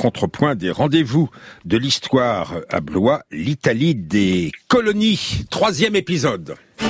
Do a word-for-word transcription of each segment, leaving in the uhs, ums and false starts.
contrepoint des rendez-vous de l'histoire à Blois, l'Italie des colonies. Troisième épisode.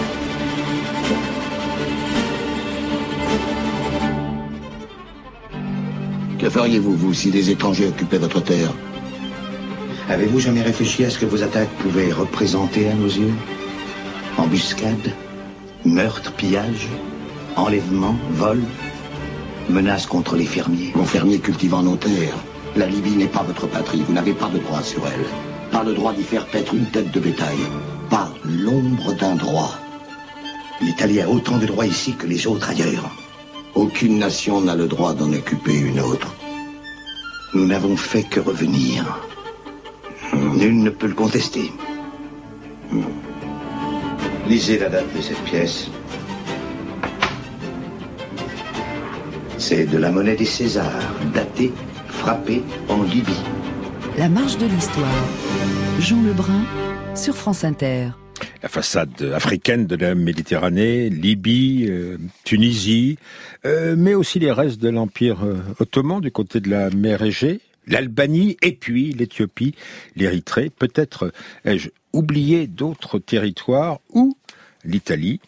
Que feriez-vous, vous, si des étrangers occupaient votre terre? Avez-vous jamais réfléchi à ce que vos attaques pouvaient représenter à nos yeux? Embuscade, meurtre, pillage, enlèvement, vol, menace contre les fermiers. Vos fermiers cultivant nos terres. La Libye n'est pas votre patrie, vous n'avez pas de droit sur elle. Pas le droit d'y faire paître une tête de bétail. Pas l'ombre d'un droit. L'Italie a autant de droits ici que les autres ailleurs. Aucune nation n'a le droit d'en occuper une autre. Nous n'avons fait que revenir. Nul ne peut le contester. Lisez la date de cette pièce. C'est de la monnaie des Césars, datée, frappée en Libye. La marche de l'histoire. Jean Lebrun sur France Inter. La façade africaine de la Méditerranée, Libye, euh, Tunisie, euh, mais aussi les restes de l'Empire euh, ottoman du côté de la mer Égée, l'Albanie et puis l'Éthiopie, l'Érythrée. Peut-être ai-je oublié d'autres territoires où l'Italie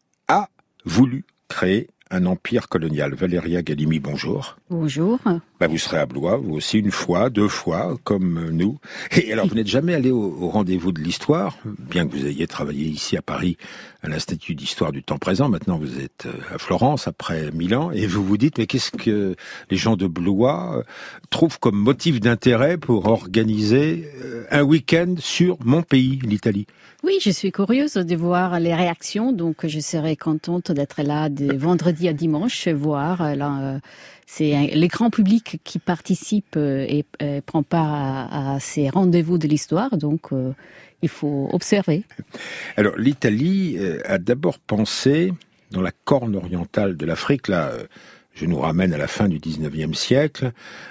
a voulu créer un empire colonial. Valéria Galimi, bonjour. Bonjour. Bah, vous serez à Blois, vous aussi, une fois, deux fois, comme nous. Et alors, vous n'êtes jamais allé au, au rendez-vous de l'histoire, bien que vous ayez travaillé ici à Paris, à l'Institut d'histoire du temps présent. Maintenant, vous êtes à Florence, après Milan, et vous vous dites, mais qu'est-ce que les gens de Blois trouvent comme motif d'intérêt pour organiser un week-end sur mon pays, l'Italie? Oui, je suis curieuse de voir les réactions, donc je serai contente d'être là de vendredi à dimanche, voir là, euh, c'est un, les grands publics qui participent et, et prend part à, à ces rendez-vous de l'histoire, donc euh, il faut observer. Alors l'Italie a d'abord pensé dans la corne orientale de l'Afrique, là. Je nous ramène à la fin du dix-neuvième siècle,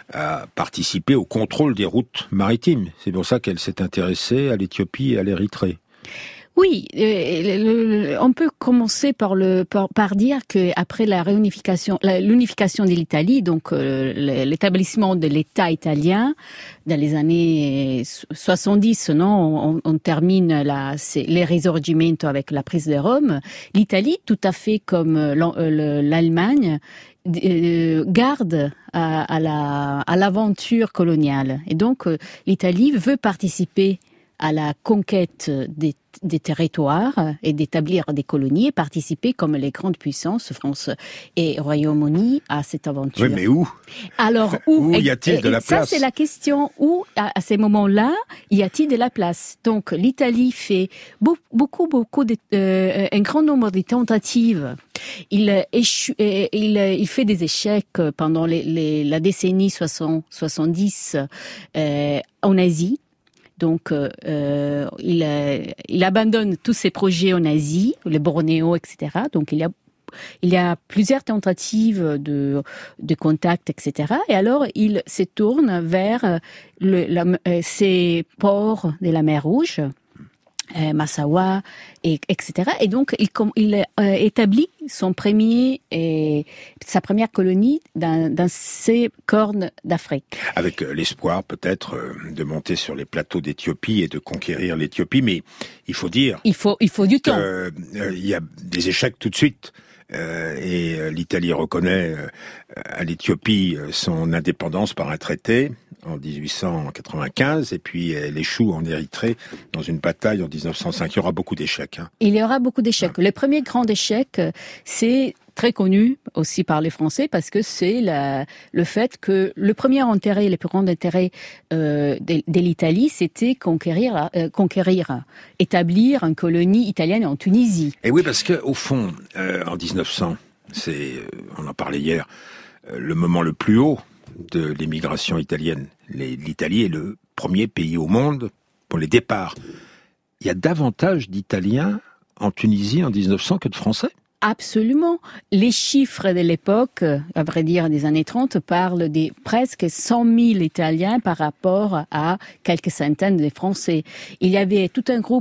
à participer au contrôle des routes maritimes. C'est pour ça qu'elle s'est intéressée à l'Éthiopie et à l'Érythrée. Oui, euh, on peut commencer par le par, par dire que après la réunification, la, l'unification de l'Italie, donc euh, l'établissement de l'État italien dans les années soixante-dix, non, on, on termine la c'est, les risorgimento avec la prise de Rome. L'Italie, tout à fait comme l'Allemagne, Euh, garde à, à la à l'aventure coloniale, et donc euh, l'Italie veut participer à la conquête des, des territoires et d'établir des colonies et participer comme les grandes puissances, France et Royaume-Uni, à cette aventure. Oui, mais où? Alors, où, où y a-t-il de la ça, place? Ça, c'est la question. Où, à, à ces moments-là, y a-t-il de la place? Donc, l'Italie fait beaucoup, beaucoup, beaucoup de, euh, un grand nombre de tentatives. Il échoue, il, il fait des échecs pendant les, les, la décennie soixante, soixante-dix euh, en Asie. Donc, euh, il, il abandonne tous ses projets en Asie, le Bornéo, et cetera. Donc, il y a, il y a plusieurs tentatives de, de contact, et cetera. Et alors, il se tourne vers le, la, ces ports de la mer Rouge, euh, Massawa, et, etc. Et donc, il, il euh, établit son premier et sa première colonie dans, dans ces cornes d'Afrique. Avec euh, l'espoir peut-être euh, de monter sur les plateaux d'Éthiopie et de conquérir l'Éthiopie, mais il faut dire, il faut, il faut du temps. Euh, euh, il y a des échecs tout de suite. Euh, et euh, l'Italie reconnaît euh, à l'Éthiopie euh, son indépendance par un traité en dix-huit cent quatre-vingt-quinze, et puis elle échoue en Érythrée dans une bataille en dix-neuf cent cinq. Il y aura beaucoup d'échecs. Hein. Il y aura beaucoup d'échecs. Ah. Le premier grand échec, c'est très connu aussi par les Français, parce que c'est la, le fait que le premier intérêt, le plus grand intérêt euh, de, de l'Italie, c'était conquérir, euh, conquérir, établir une colonie italienne en Tunisie. Et oui, parce que au fond, euh, en dix-neuf cents, c'est, on en parlait hier, euh, le moment le plus haut de l'émigration italienne. Les, L'Italie est le premier pays au monde pour les départs. Il y a davantage d'Italiens en Tunisie en dix-neuf cents que de Français. Absolument. Les chiffres de l'époque, à vrai dire des années trente, parlent de presque cent mille Italiens par rapport à quelques centaines de Français. Il y avait tout un groupe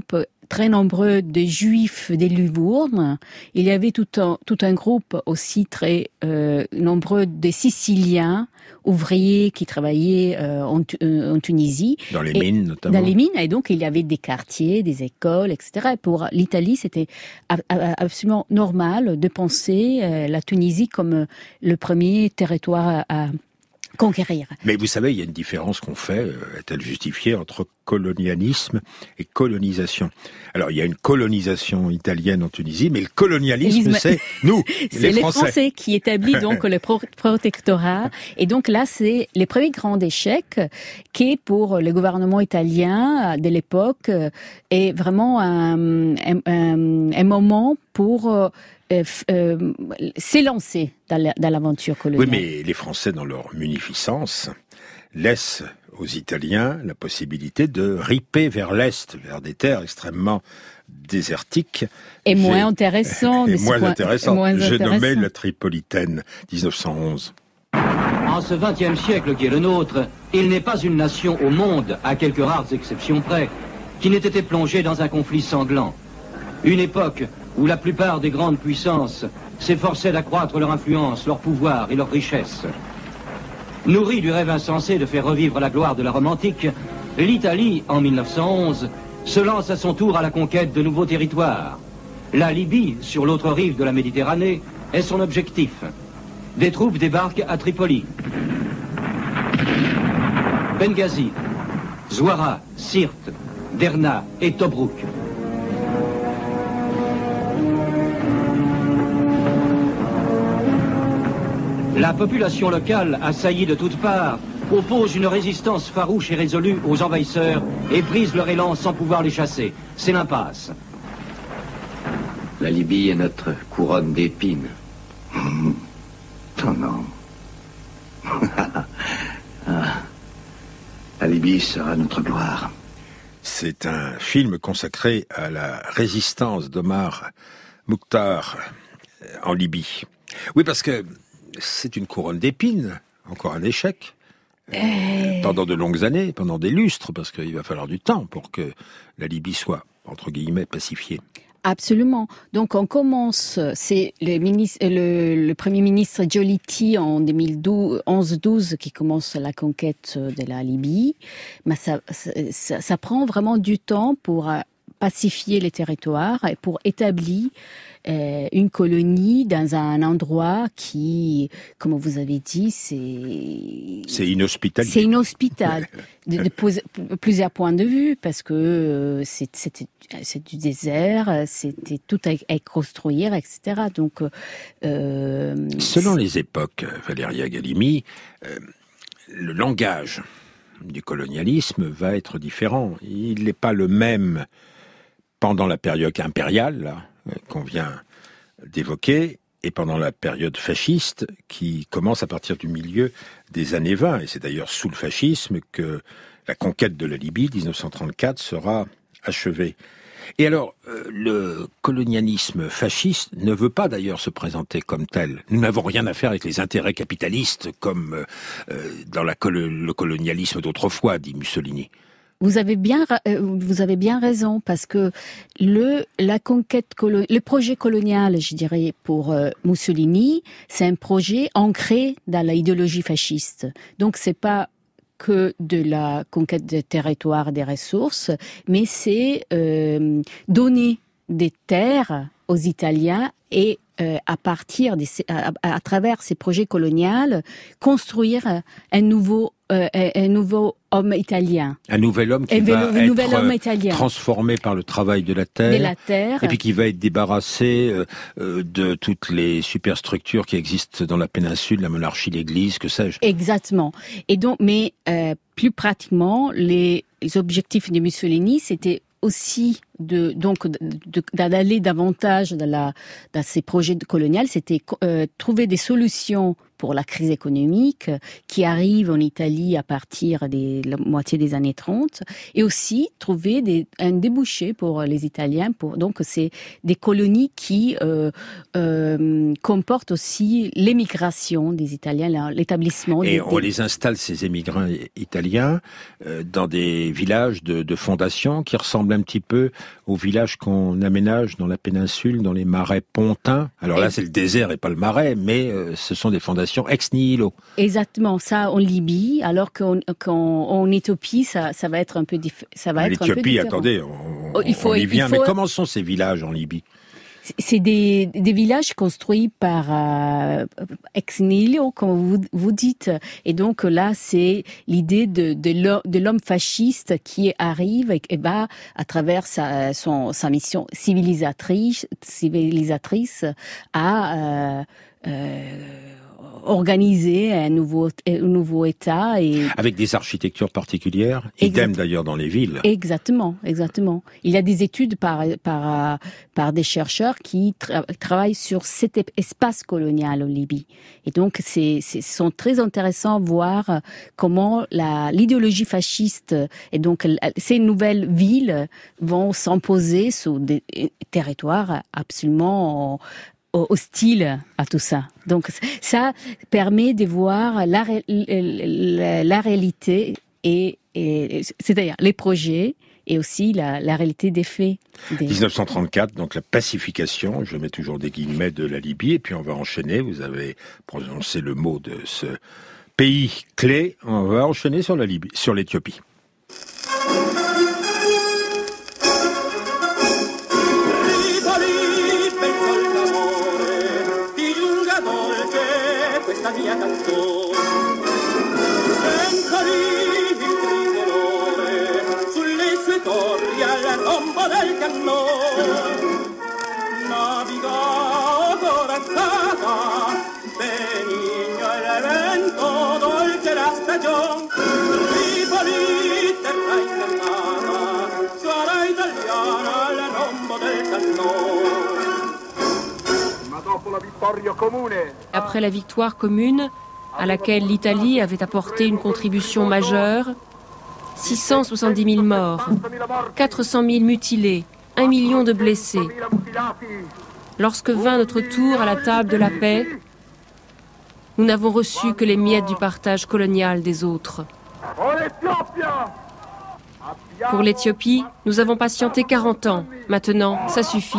très nombreux de juifs des Livournes. Il y avait tout un, tout un groupe aussi très euh, nombreux de Siciliens, ouvriers qui travaillaient euh, en, euh, en Tunisie. Dans les et, mines notamment. Dans les mines, et donc il y avait des quartiers, des écoles, et cetera. Et pour l'Italie, c'était absolument normal de penser euh, la Tunisie comme le premier territoire à, à conquérir. Mais vous savez, il y a une différence qu'on fait, euh, est-elle justifiée, entre colonialisme et colonisation. Alors, il y a une colonisation italienne en Tunisie, mais le colonialisme, c'est nous, c'est les les Français. Français qui établissent donc le pro- protectorat. Et donc là, c'est le premier grand échec qui, pour le gouvernement italien de l'époque, est vraiment un, un, un, un moment pour euh, euh, s'élancer dans, la, dans l'aventure coloniale. Oui, mais les Français, dans leur munificence, laissent aux Italiens la possibilité de riper vers l'Est, vers des terres extrêmement désertiques. Et moins intéressant. Et moins point, intéressant. moins J'ai intéressant. nommé la Tripolitaine, dix-neuf cent onze. En ce vingtième siècle qui est le nôtre, il n'est pas une nation au monde, à quelques rares exceptions près, qui n'ait été plongée dans un conflit sanglant. Une époque où la plupart des grandes puissances s'efforçaient d'accroître leur influence, leur pouvoir et leur richesse. Nourrie du rêve insensé de faire revivre la gloire de la Rome antique, l'Italie, en mille neuf cent onze, se lance à son tour à la conquête de nouveaux territoires. La Libye, sur l'autre rive de la Méditerranée, est son objectif. Des troupes débarquent à Tripoli, Benghazi, Zouara, Sirte, Derna et Tobrouk. La population locale, assaillie de toutes parts, oppose une résistance farouche et résolue aux envahisseurs et brise leur élan sans pouvoir les chasser. C'est l'impasse. La Libye est notre couronne d'épines. Mmh. Oh non. Ah. La Libye sera notre gloire. C'est un film consacré à la résistance d'Omar Mokhtar en Libye. Oui, parce que c'est une couronne d'épines, encore un échec, euh, pendant de longues années, pendant des lustres, parce qu'il va falloir du temps pour que la Libye soit, entre guillemets, pacifiée. Absolument. Donc on commence, c'est le, ministre, le, le Premier ministre Giolitti en deux mille onze douze qui commence la conquête de la Libye, mais ça, ça, ça prend vraiment du temps pour pacifier les territoires et pour établir euh, une colonie dans un endroit qui, comme vous avez dit, c'est... C'est inhospitalier. C'est inhospitalier, de, de pos- plusieurs points de vue, parce que euh, c'est, c'était, c'est du désert, c'était tout à, à construire, et cetera. Donc, euh, selon les époques, Valéria Galimi, euh, le langage du colonialisme va être différent. Il n'est pas le même pendant la période impériale, là, qu'on vient d'évoquer, et pendant la période fasciste, qui commence à partir du milieu des années vingt. Et c'est d'ailleurs sous le fascisme que la conquête de la Libye, dix-neuf cent trente-quatre, sera achevée. Et alors, euh, le colonialisme fasciste ne veut pas d'ailleurs se présenter comme tel. Nous n'avons rien à faire avec les intérêts capitalistes comme euh, dans la col- le colonialisme d'autrefois, dit Mussolini. Vous avez bien, vous avez bien raison, parce que le, la conquête, colo- le projet colonial, je dirais, pour euh, Mussolini, c'est un projet ancré dans l'idéologie fasciste. Donc c'est pas que de la conquête des territoires, des ressources, mais c'est euh, donner des terres aux Italiens et euh, à partir des, à, à travers ces projets coloniaux, construire un nouveau euh, un nouveau homme italien. Un nouvel homme qui un va un nouvel être homme italien. transformé par le travail de la terre, de la terre. Et puis qui va être débarrassé euh, euh, de toutes les superstructures qui existent dans la péninsule, la monarchie, l'église, que sais-je. Exactement. Et donc, mais euh, plus pratiquement, les, les objectifs de Mussolini, c'était aussi de donc de, de, d'aller davantage dans, la, dans ces projets coloniaux, c'était euh, trouver des solutions pour pour la crise économique qui arrive en Italie à partir de la moitié des années trente, et aussi trouver des, un débouché pour les Italiens. Pour, donc, c'est des colonies qui euh, euh, comportent aussi l'émigration des Italiens, l'établissement. Et des, on des... les installe, ces émigrants italiens, euh, dans des villages de, de fondation qui ressemblent un petit peu aux villages qu'on aménage dans la péninsule, dans les marais pontins. Alors là, c'est le désert et pas le marais, mais euh, ce sont des fondations ex nihilo. Exactement, ça en Libye, alors qu'en, qu'en en Éthiopie, ça, ça va être un peu, diff... ça va être un peu différent. L'Éthiopie, attendez, on, oh, il faut, on y vient. il faut... Mais comment sont ces villages en Libye ? C'est des, des villages construits par euh, ex nihilo, comme vous, vous dites. Et donc là, c'est l'idée de, de l'homme fasciste qui arrive et, et va, à travers sa, son, sa mission civilisatrice, civilisatrice à... Euh, euh, organiser un nouveau, un nouveau État. Et... Avec des architectures particulières, exact... idem d'ailleurs dans les villes. Exactement, exactement. Il y a des études par, par, par des chercheurs qui tra- travaillent sur cet espace colonial en Libye. Et donc, c'est, c'est sont très intéressants de voir comment la, l'idéologie fasciste et donc ces nouvelles villes vont s'imposer sur des territoires absolument hostile à tout ça. Donc ça permet de voir la, la, la réalité et, et c'est-à-dire les projets et aussi la, la réalité des faits. Des... dix-neuf cent trente-quatre, donc la pacification, je mets toujours des guillemets, de la Libye, et puis on va enchaîner, vous avez prononcé le mot de ce pays clé, on va enchaîner sur la Libye, sur l'Éthiopie. Mia canzone senza il tricolore sulle sue torri al rombo del cannone naviga corazzata benigno il vento dolce la stagione Tripoli terra incantata suona italiana al rombo del cannone. Après la victoire commune, à laquelle l'Italie avait apporté une contribution majeure, six cent soixante-dix mille morts, quatre cent mille mutilés, un million de blessés. Lorsque vint notre tour à la table de la paix, nous n'avons reçu que les miettes du partage colonial des autres. Pour l'Éthiopie, nous avons patienté quarante ans. Maintenant, ça suffit.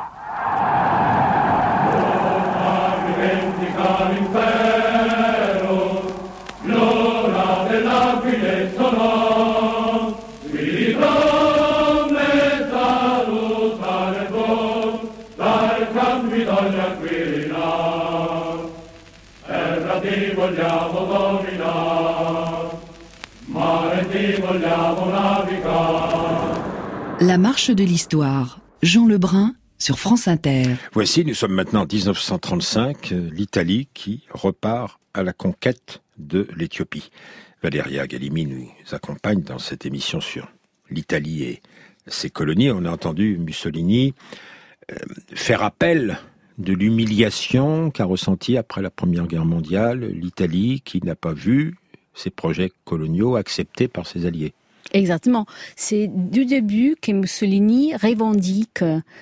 La marche de l'histoire, Jean Lebrun sur France Inter. Voici, nous sommes maintenant en dix-neuf cent trente-cinq, l'Italie qui repart à la conquête de l'Éthiopie. Valeria Galimi nous accompagne dans cette émission sur l'Italie et ses colonies. On a entendu Mussolini euh, faire appel de l'humiliation qu'a ressenti après la Première Guerre mondiale l'Italie, qui n'a pas vu ses projets coloniaux acceptés par ses alliés. Exactement. C'est du début que Mussolini revendique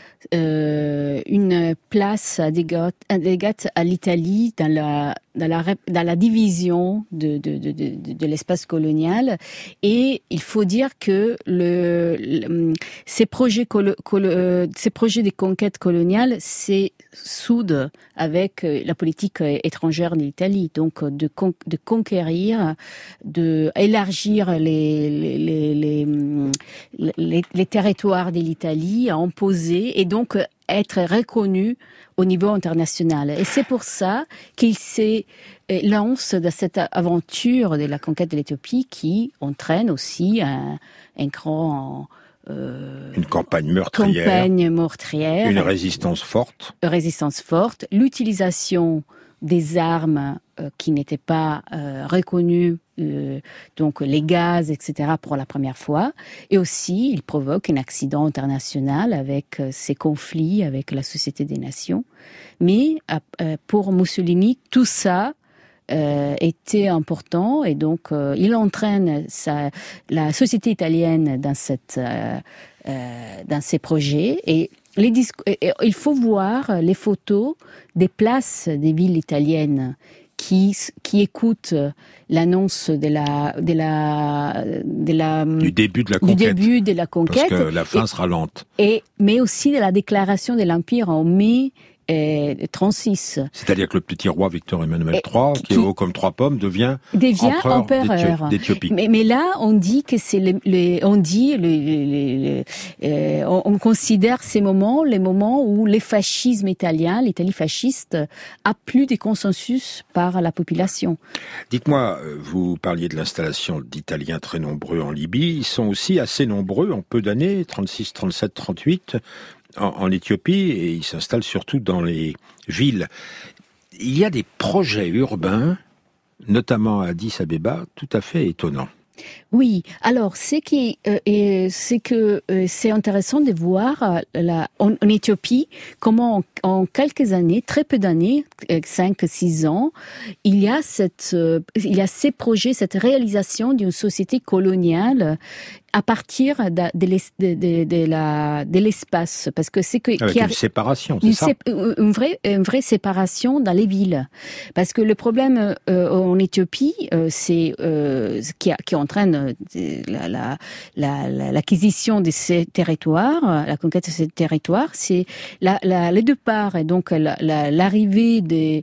euh, une place adéquate à l'Italie dans la dans la dans la division de de de de, de l'espace colonial. Et il faut dire que le, le ces projets colo, colo, ces projets de conquête coloniale, c'est soude avec la politique étrangère de l'Italie, donc de con, de conquérir, de élargir les les les les, les, les territoires de l'Italie, à imposer et donc être reconnu au niveau international. Et c'est pour ça qu'il s'est lance dans cette aventure de la conquête de l'Éthiopie qui entraîne aussi un, un grand Euh, une campagne meurtrière, campagne meurtrière, une résistance forte, une résistance forte, l'utilisation des armes euh, qui n'étaient pas euh, reconnues, euh, donc les gaz, et cetera, pour la première fois. Et aussi, il provoque un accident international avec euh, ces conflits avec la Société des Nations. Mais euh, pour Mussolini, tout ça euh, était important et donc euh, il entraîne sa, la société italienne dans cette euh, euh, dans ces projets et les disco- et il faut voir les photos des places des villes italiennes qui qui écoutent l'annonce de la de la de la du début de la du conquête. début de la conquête Parce que la fin et, sera lente. Et mais aussi de la déclaration de l'Empire en mai et trente-six. C'est-à-dire que le petit roi Victor Emmanuel Et trois, qui, qui est haut comme trois pommes, devient, devient empereur, empereur d'Éthiopie. Mais, mais là, on dit que c'est les, les on dit les, les, les, euh, on, on considère ces moments les moments où le fascisme italien, l'Italie fasciste, a plus de consensus par la population. Dites-moi, vous parliez de l'installation d'Italiens très nombreux en Libye. Ils sont aussi assez nombreux en peu d'années, trente-six, trente-sept, trente-huit. En, en Éthiopie, et ils s'installent surtout dans les villes. Il y a des projets urbains, notamment à Addis Abeba, tout à fait étonnants. Oui, alors ce qui euh, est, c'est que euh, c'est intéressant de voir euh, la, en, en Éthiopie comment en, en quelques années, très peu d'années, cinq six ans, il y a cette, euh, il y a ces projets, cette réalisation d'une société coloniale à partir de, de, de, de, de, la, de l'espace, parce que c'est que avec qui a, une séparation, c'est une, ça sé, une vraie une vraie séparation dans les villes, parce que le problème euh, en Éthiopie, euh, c'est euh, qui, a, qui entraîne la, la, la, la, l'acquisition de ces territoires, la conquête de ces territoires, c'est la, la, les deux parts, et donc la, la, l'arrivée des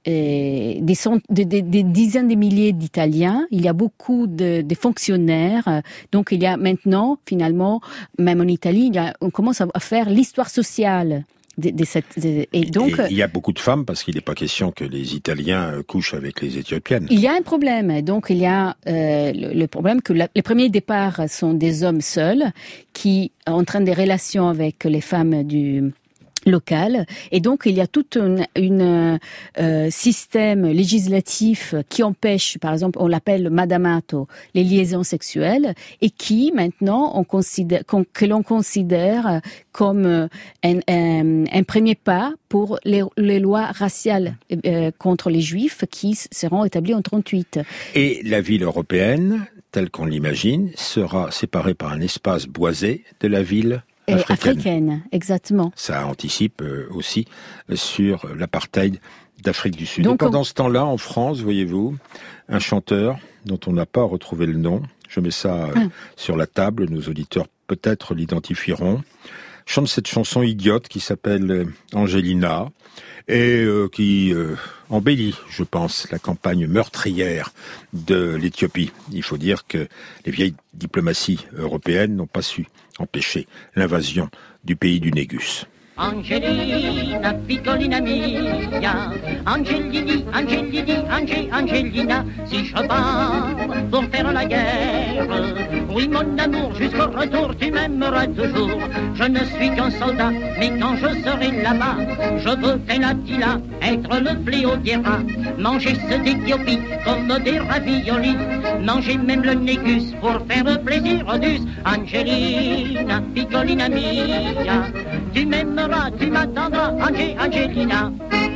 Et des, cent, des, des, des dizaines de milliers d'Italiens, il y a beaucoup de, de fonctionnaires, donc il y a maintenant, finalement, même en Italie, il y a, on commence à faire l'histoire sociale de, de cette... De, et donc, et il y a beaucoup de femmes, parce qu'il n'est pas question que les Italiens couchent avec les Éthiopiennes. Il y a un problème, donc il y a euh, le, le problème que la, les premiers départs sont des hommes seuls, qui entraînent des relations avec les femmes du... local, et donc il y a tout un une, euh, système législatif qui empêche, par exemple, on l'appelle madamato, les liaisons sexuelles, et qui maintenant on considère, que l'on considère comme un, un, un premier pas pour les, les lois raciales euh, contre les Juifs qui seront établies en trente-huit. Et la ville européenne, telle qu'on l'imagine, sera séparée par un espace boisé de la ville Africaine. africaine, exactement. Ça anticipe euh, aussi sur l'apartheid d'Afrique du Sud. Donc, Et pendant on... ce temps-là, en France, voyez-vous, un chanteur dont on n'a pas retrouvé le nom, je mets ça euh, ah. sur la table, nos auditeurs peut-être l'identifieront, chante cette chanson idiote qui s'appelle euh, Angelina, et euh, qui euh, embellit, je pense, la campagne meurtrière de l'Éthiopie. Il faut dire que les vieilles diplomaties européennes n'ont pas su empêcher l'invasion du pays du Négus. Angelina, piccolina mia, Angelini, Angelini, Ange, Angelina, si je pars pour faire la guerre, oui mon amour, jusqu'au retour tu m'aimeras toujours. Je ne suis qu'un soldat, mais quand je serai là-bas, je veux faire Attila, être le fléau des rats, manger ceux d'Éthiopie comme des raviolis, manger même le négus pour faire plaisir aux dus. Angelina, piccolina mia, tu m'aimeras, tu m'attendras, Angé, Angelina.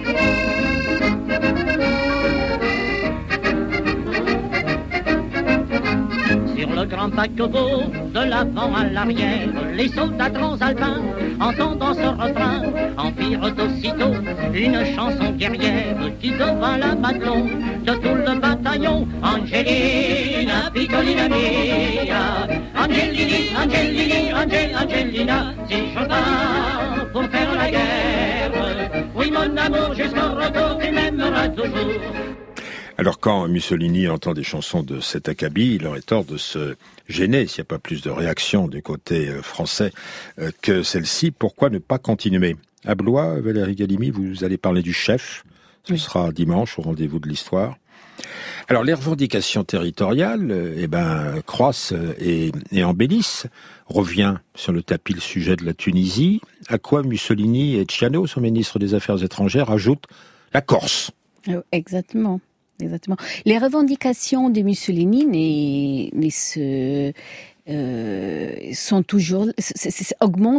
Sur le grand paquebot, de l'avant à l'arrière, les soldats transalpins, entendant ce refrain, en firent aussitôt une chanson guerrière qui devint la matelot de tout le bataillon. Angelina, piccolina mia, Angelini, Angelini, Angel, Angelina, si je pars pour faire la guerre, oui mon amour, jusqu'au retour tu m'aimeras toujours. Alors quand Mussolini entend des chansons de cet acabit, il aurait tort de se gêner s'il n'y a pas plus de réaction du côté français que celle-ci. Pourquoi ne pas continuer ? À Blois, Valérie Galimi, vous allez parler du chef. Ce oui. sera dimanche au rendez-vous de l'histoire. Alors les revendications territoriales, eh ben, croissent et, et embellissent. Revient sur le tapis le sujet de la Tunisie, à quoi Mussolini et Ciano, son ministre des Affaires étrangères, ajoutent la Corse. Exactement. Exactement. Les revendications de Mussolini n'est, n'est se, euh, sont toujours, c- c- augmentent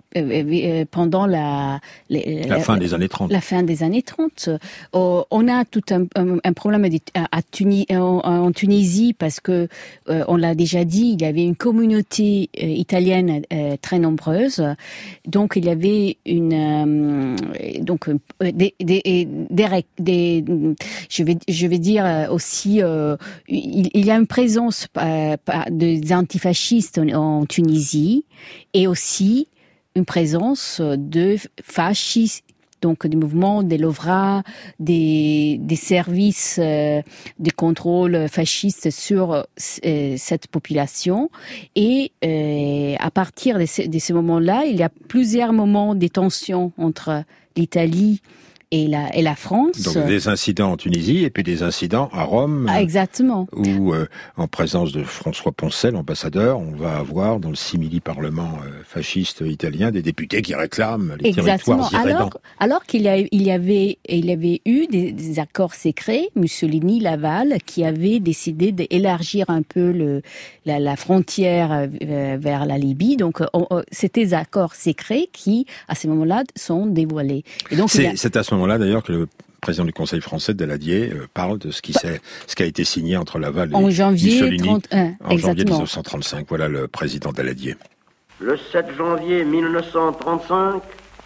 euh, pendant la, les, la, la fin des années trente. La fin des années trente. Euh, on a tout un, un, un problème à Tunis, en, en Tunisie parce que, euh, on l'a déjà dit, il y avait une communauté euh, italienne euh, très nombreuse. Donc, il y avait une, euh, donc, euh, des, des, des, des, je vais, je vais dire aussi, euh, il, il y a une présence euh, des antifascistes en, en Tunisie et aussi une présence de fascistes, donc des mouvements, des Lovra, des, des services euh, de contrôle fascistes sur euh, cette population. Et euh, à partir de ce, de ce moment-là, il y a plusieurs moments de tension entre l'Italie et la, et la France. Donc des incidents en Tunisie et puis des incidents à Rome. Ah, exactement. Où, euh, en présence de François Poncet, l'ambassadeur, on va avoir dans le simili-parlement euh, fasciste italien des députés qui réclament les exactement. territoires irrédents. Alors, alors qu'il y, a, il y, avait, il y avait eu des, des accords secrets, Mussolini, Laval, qui avait décidé d'élargir un peu le, la, la frontière euh, vers la Libye. Donc, on, on, c'était des accords secrets qui, à ce moment-là, sont dévoilés. Et donc, c'est, il y a... c'est à ce moment-là, d'ailleurs, que le président du Conseil français, Daladier, euh, parle de ce qui, s'est, ce qui a été signé entre Laval et en janvier Mussolini trente et un, en janvier exactement. dix-neuf cent trente-cinq. Voilà le président Daladier. Le sept janvier mille neuf cent trente-cinq,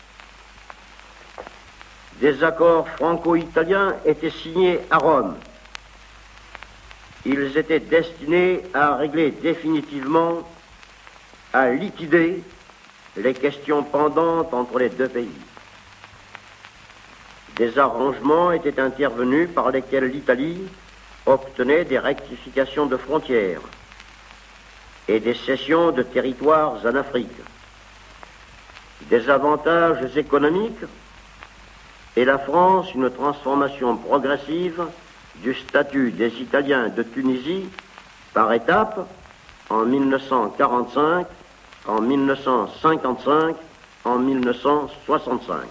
des accords franco-italiens étaient signés à Rome. Ils étaient destinés à régler définitivement, à liquider les questions pendantes entre les deux pays. Des arrangements étaient intervenus par lesquels l'Italie obtenait des rectifications de frontières et des cessions de territoires en Afrique, des avantages économiques et la France une transformation progressive du statut des Italiens de Tunisie par étapes en mille neuf cent quarante-cinq, en mille neuf cent cinquante-cinq, en mille neuf cent soixante-cinq.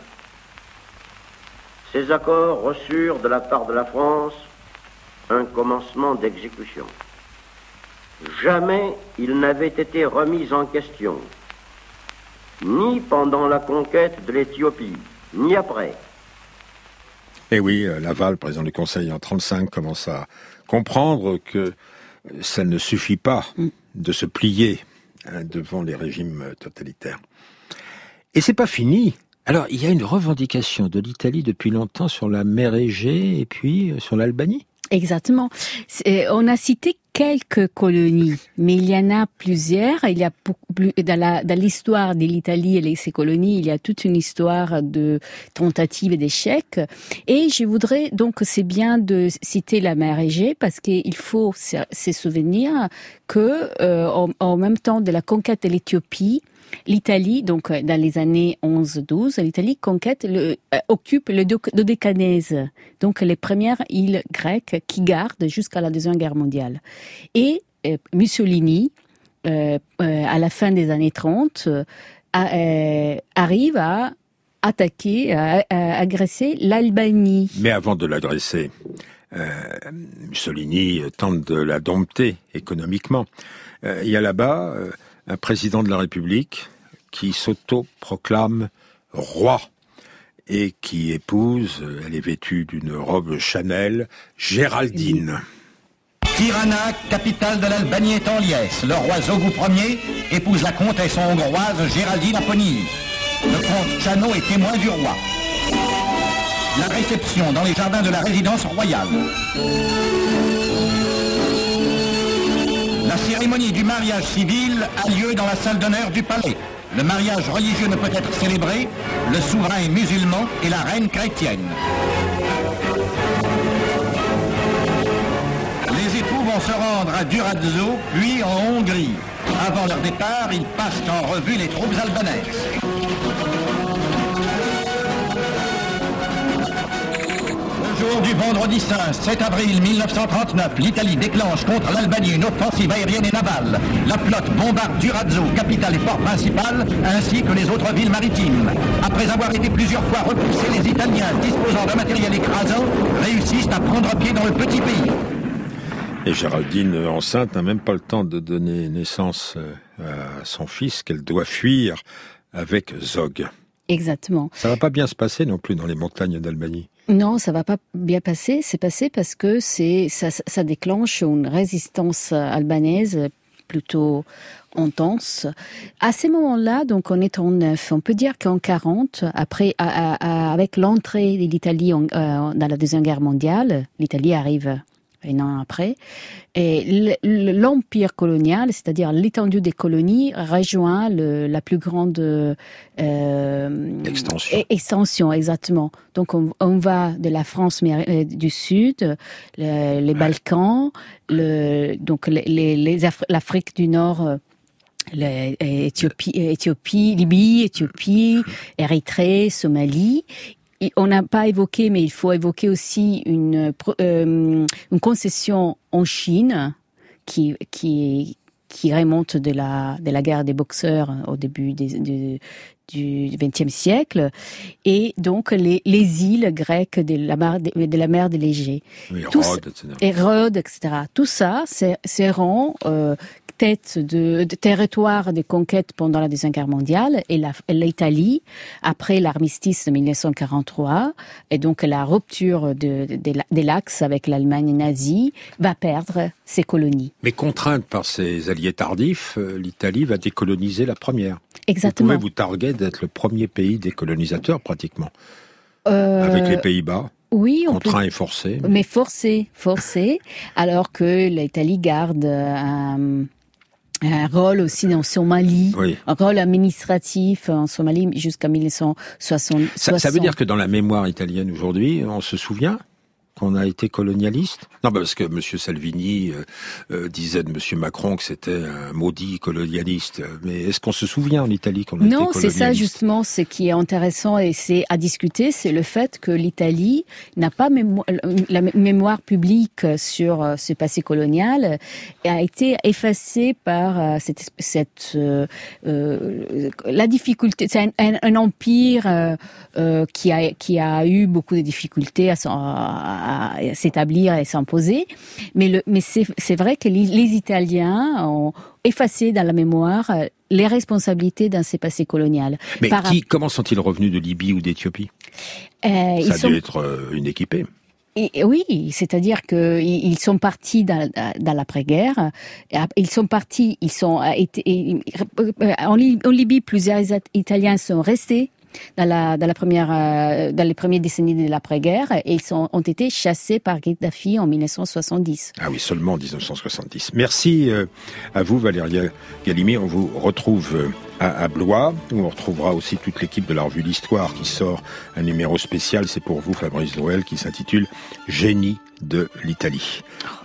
Ces accords reçurent de la part de la France un commencement d'exécution. Jamais ils n'avaient été remis en question, ni pendant la conquête de l'Éthiopie, ni après. Et oui, Laval, président du Conseil en trente-cinq, commence à comprendre que ça ne suffit pas de se plier devant les régimes totalitaires. Et c'est pas fini. Alors, il y a une revendication de l'Italie depuis longtemps sur la mer Égée et puis sur l'Albanie. Exactement. C'est, on a cité quelques colonies, mais il y en a plusieurs. Il y a beaucoup plus, dans, la, dans l'histoire de l'Italie et de ses colonies, il y a toute une histoire de tentatives et d'échecs. Et je voudrais donc, c'est bien de citer la mer Égée parce qu'il faut se, se souvenir que, euh, en, en même temps de la conquête de l'Éthiopie, l'Italie, donc dans les années onze douze, l'Italie conquête, le, euh, occupe le Dodécanèse, donc les premières îles grecques qui gardent jusqu'à la Deuxième Guerre mondiale. Et euh, Mussolini, euh, euh, à la fin des années trente, euh, euh, arrive à attaquer, à, à agresser l'Albanie. Mais avant de l'agresser, euh, Mussolini tente de la dompter économiquement. Euh, il y a là-bas euh, un président de la République qui s'auto-proclame roi et qui épouse, elle est vêtue d'une robe Chanel, Géraldine. Tirana, capitale de l'Albanie, est en liesse. Le roi Zogou Ier épouse la comtesse hongroise Géraldine Apponyi. Le comte Chano est témoin du roi. La réception dans les jardins de la résidence royale. La cérémonie du mariage civil a lieu dans la salle d'honneur du palais. Le mariage religieux ne peut être célébré, le souverain est musulman et la reine chrétienne. Les époux vont se rendre à Durazzo, puis en Hongrie. Avant leur départ, ils passent en revue les troupes albanaises. Le jour du vendredi saint, sept avril mille neuf cent trente-neuf, l'Italie déclenche contre l'Albanie une offensive aérienne et navale. La flotte bombarde Durazzo, capitale et port principal, ainsi que les autres villes maritimes. Après avoir été plusieurs fois repoussés, les Italiens, disposant d'un matériel écrasant, réussissent à prendre pied dans le petit pays. Et Géraldine, enceinte, n'a même pas le temps de donner naissance à son fils, qu'elle doit fuir avec Zog. Exactement. Ça va pas bien se passer non plus dans les montagnes d'Albanie. Non, ça va pas bien passer. C'est passé parce que c'est ça, ça déclenche une résistance albanaise plutôt intense. À ces moments-là, donc on est en neuf. On peut dire qu'en quarante, après, à, à, avec l'entrée de l'Italie en, euh, dans la Deuxième Guerre mondiale, l'Italie arrive un an après, et l'empire colonial, c'est-à-dire l'étendue des colonies, rejoint le, la plus grande euh, extension. extension, exactement. Donc on, on va de la France du Sud, le, les Balkans, le, donc les, les, les Afri- l'Afrique du Nord. L'Éthiopie, Éthiopie, Libye, Éthiopie, Érythrée, Somalie. On n'a pas évoqué, mais il faut évoquer aussi une, euh, une concession en Chine qui, qui, qui remonte de la, de la guerre des boxeurs au début des, de, du vingtième siècle, et donc les, les îles grecques de la mer de, de, la mer de l'Égée. Oui, Tout, Rhodes, et cetera. Et Rhodes, et cetera. Tout ça, c'est, c'est rend euh, tête de, de territoire de conquête pendant la Deuxième Guerre mondiale, et la, l'Italie, après l'armistice de mille neuf cent quarante-trois, et donc la rupture de, de, de, de l'axe avec l'Allemagne nazie, va perdre ses colonies. Mais contrainte par ses alliés tardifs, l'Italie va décoloniser la première. Exactement. Vous pouvez vous targuer d'être le premier pays décolonisateur, pratiquement. Euh... Avec les Pays-Bas. Oui, on contraint peut... et forcé. Mais forcé, forcé, alors que l'Italie garde un, un rôle aussi dans Somalie, oui. un rôle administratif en Somalie jusqu'à mille neuf cent soixante. Ça, ça veut dire que dans la mémoire italienne aujourd'hui, on se souvient qu'on a été colonialiste? Non, parce que M. Salvini euh, euh, disait de M. Macron que c'était un maudit colonialiste. Mais est-ce qu'on se souvient en Italie qu'on a non, été colonialiste? Non, c'est ça justement, ce qui est intéressant et c'est à discuter, c'est le fait que l'Italie n'a pas mémo- la mémoire publique sur euh, ce passé colonial, a été effacée par euh, cette, cette euh, euh, la difficulté. C'est un, un, un empire euh, euh, qui a qui a eu beaucoup de difficultés à, à à s'établir et s'imposer, mais, le, mais c'est, c'est vrai que les, les Italiens ont effacé dans la mémoire les responsabilités d'un ces passé colonial. Mais Par qui, comment sont-ils revenus de Libye ou d'Éthiopie? euh, Ça ils a sont... dû être euh, une équipée. Et, et oui, c'est-à-dire que ils sont partis dans, dans l'après-guerre. Ils sont partis, ils sont été, en Libye, plusieurs Italiens sont restés dans la, dans la première, euh, dans les premières décennies de l'après-guerre, et ils sont, ont été chassés par Gheddafi en mille neuf cent soixante-dix. Ah oui, seulement en dix-neuf cent soixante-dix. Merci euh, à vous, Valéria Galimi. On vous retrouve euh, à, à Blois, où on retrouvera aussi toute l'équipe de la revue L'Histoire qui sort un numéro spécial, c'est pour vous, Fabrice Drouel, qui s'intitule Génie de l'Italie.